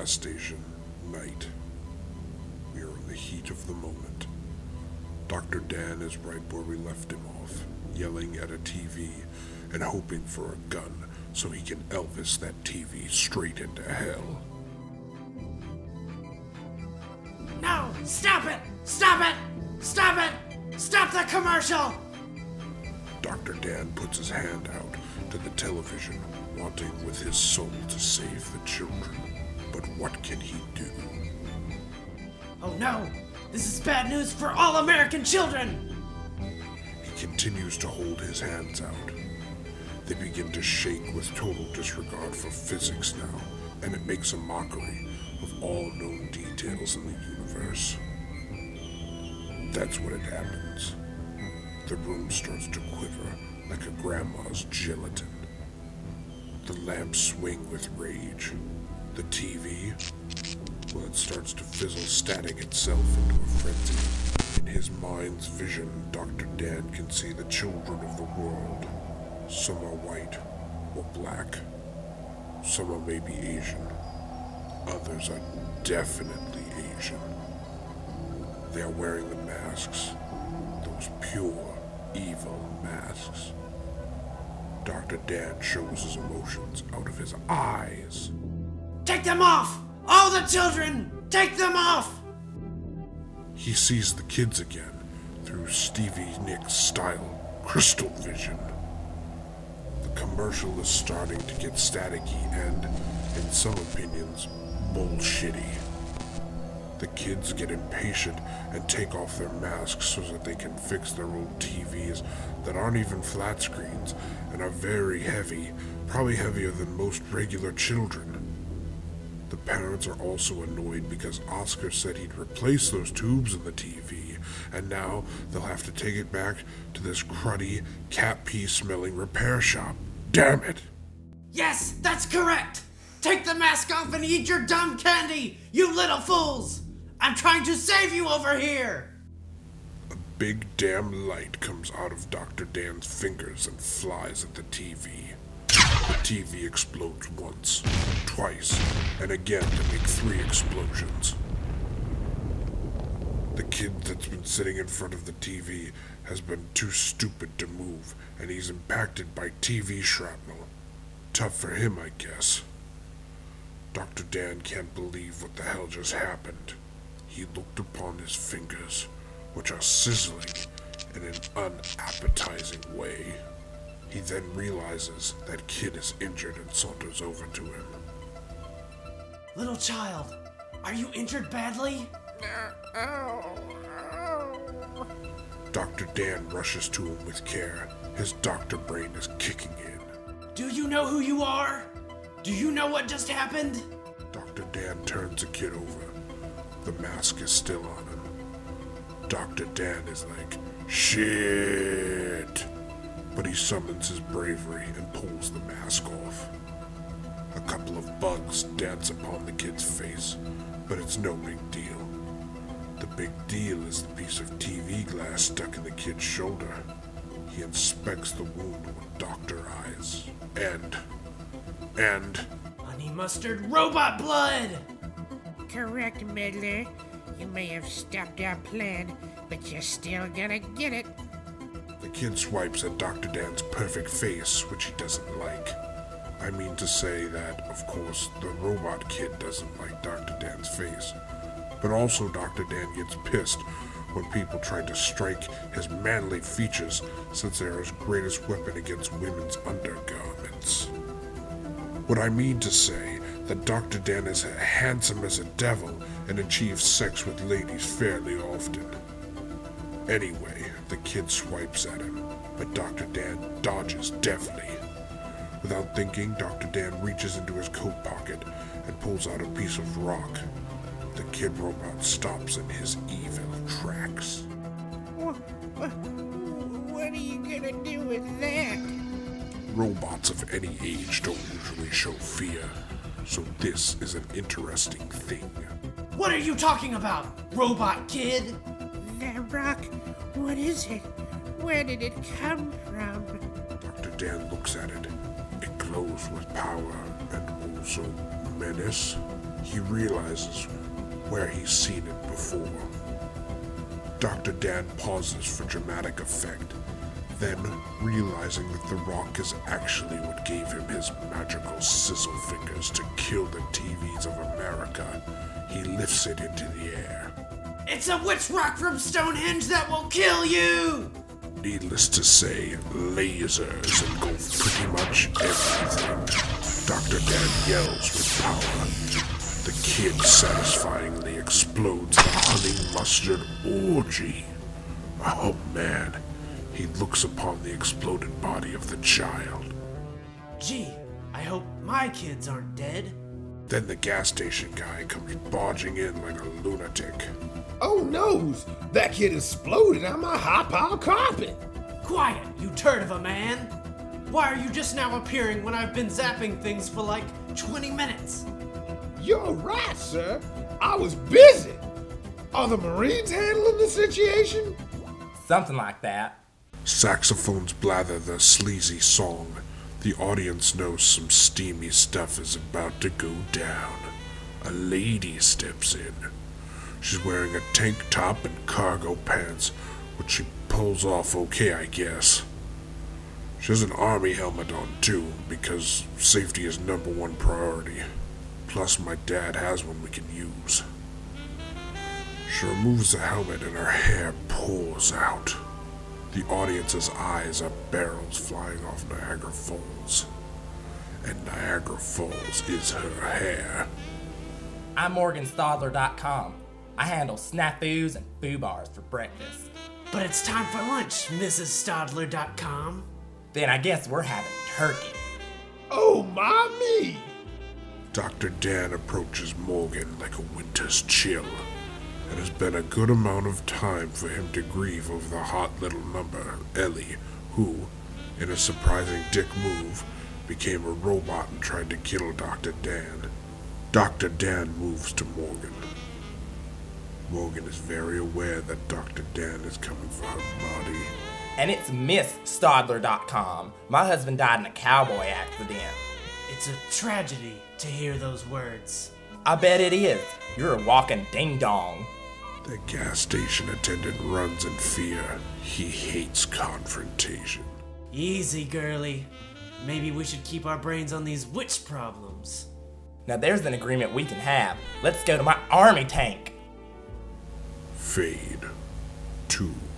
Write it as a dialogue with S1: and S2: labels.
S1: gas station, night. We are in the heat of the moment. Dr. Dan is right where we left him off, yelling at a TV and hoping for a gun so he can Elvis that TV straight into hell.
S2: No! Stop it! Stop it! Stop it! Stop the commercial!
S1: Dr. Dan puts his hand out to the television, wanting with his soul to save the children. But what can he do?
S2: Oh no! This is bad news for all American children!
S1: He continues to hold his hands out. They begin to shake with total disregard for physics now, and it makes a mockery of all known details in the universe. That's when it happens. The room starts to quiver like a grandma's gelatin. The lamps swing with rage. The TV, well, it starts to fizzle, static itself into a frenzy. In his mind's vision, Dr. Dan can see the children of the world. Some are white or black. Some are maybe Asian. Others are definitely Asian. They are wearing the masks. Those pure, evil masks. Dr. Dan shows his emotions out of his eyes.
S2: Take them off! All the children! Take them off!
S1: He sees the kids again through Stevie Nicks style crystal vision. The commercial is starting to get staticky and, in some opinions, bullshitty. The kids get impatient and take off their masks so that they can fix their old TVs that aren't even flat screens and are very heavy, probably heavier than most regular children. The parents are also annoyed because Oscar said he'd replace those tubes in the TV, and now they'll have to take it back to this cruddy, cat pee smelling repair shop. Damn it!
S2: Yes, that's correct! Take the mask off and eat your dumb candy, you little fools! I'm trying to save you over here!
S1: A big damn light comes out of Dr. Dan's fingers and flies at the TV. The TV explodes once, twice, and again to make 3 explosions. The kid that's been sitting in front of the TV has been too stupid to move, and he's impacted by TV shrapnel. Tough for him, I guess. Dr. Dan can't believe what the hell just happened. He looked upon his fingers, which are sizzling in an unappetizing way. He then realizes that kid is injured and saunters over to him.
S2: Little child, are you injured badly?
S1: Dr. Dan rushes to him with care. His doctor brain is kicking in.
S2: Do you know who you are? Do you know what just happened?
S1: Dr. Dan turns the kid over. The mask is still on him. Dr. Dan is like, shit! But he summons his bravery and pulls the mask off. A couple of bugs dance upon the kid's face, but it's no big deal. The big deal is the piece of TV glass stuck in the kid's shoulder. He inspects the wound with doctor eyes. And...
S2: Honey mustard robot blood!
S3: Correct, Meddler. You may have stopped our plan, but you're still gonna get it.
S1: The kid swipes at Dr. Dan's perfect face, which he doesn't like. I mean to say that, of course, the robot kid doesn't like Dr. Dan's face. But also Dr. Dan gets pissed when people try to strike his manly features since they are his greatest weapon against women's undergarments. What I mean to say that Dr. Dan is handsome as a devil and achieves sex with ladies fairly often. Anyway, the kid swipes at him, but Dr. Dan dodges deftly. Without thinking, Dr. Dan reaches into his coat pocket and pulls out a piece of rock. The kid robot stops in his evil tracks.
S3: What are you gonna do with that?
S1: Robots of any age don't usually show fear, so this is an interesting thing.
S2: What are you talking about, robot kid?
S3: That rock, what is it? Where did it come from?
S1: Dr. Dan looks at it. It glows with power and also menace. He realizes where he's seen it before. Dr. Dan pauses for dramatic effect. Then, realizing that the rock is actually what gave him his magical sizzle fingers to kill the TVs of America, he lifts it into the air.
S2: It's a witch rock from Stonehenge that will kill you!
S1: Needless to say, lasers engulf pretty much everything. Dr. Dan yells with power. The kid satisfyingly explodes in a honey mustard orgy. Oh man. He looks upon the exploded body of the child.
S2: Gee, I hope my kids aren't dead.
S1: Then the gas station guy comes barging in like a lunatic.
S4: Oh noes, that kid exploded on my hot pile carpet.
S2: Quiet, you turd of a man! Why are you just now appearing when I've been zapping things for like 20 minutes?
S4: You're right, sir. I was busy. Are the Marines handling the situation?
S5: Something like that.
S1: Saxophones blather the sleazy song. The audience knows some steamy stuff is about to go down. A lady steps in. She's wearing a tank top and cargo pants, which she pulls off okay, I guess. She has an army helmet on too, because safety is #1 priority. Plus my dad has one we can use. She removes the helmet and her hair pours out. The audience's eyes are barrels flying off Niagara Falls. And Niagara Falls is her hair.
S5: I'm MorganStadler.com. I handle snafus and foo bars for breakfast.
S2: But it's time for lunch, Mrs. Stadler.com.
S5: Then I guess we're having turkey.
S4: Oh, mommy!
S1: Dr. Dan approaches Morgan like a winter's chill. It has been a good amount of time for him to grieve over the hot little number, Ellie, who, in a surprising dick move, became a robot and tried to kill Dr. Dan. Dr. Dan moves to Morgan. Morgan is very aware that Dr. Dan is coming for her body.
S5: And it's MissStadler.com. My husband died in a cowboy accident.
S2: It's a tragedy to hear those words.
S5: I bet it is. You're a walking ding-dong.
S1: The gas station attendant runs in fear. He hates confrontation.
S2: Easy, girlie. Maybe we should keep our brains on these witch problems.
S5: Now there's an agreement we can have. Let's go to my army tank.
S1: Fade to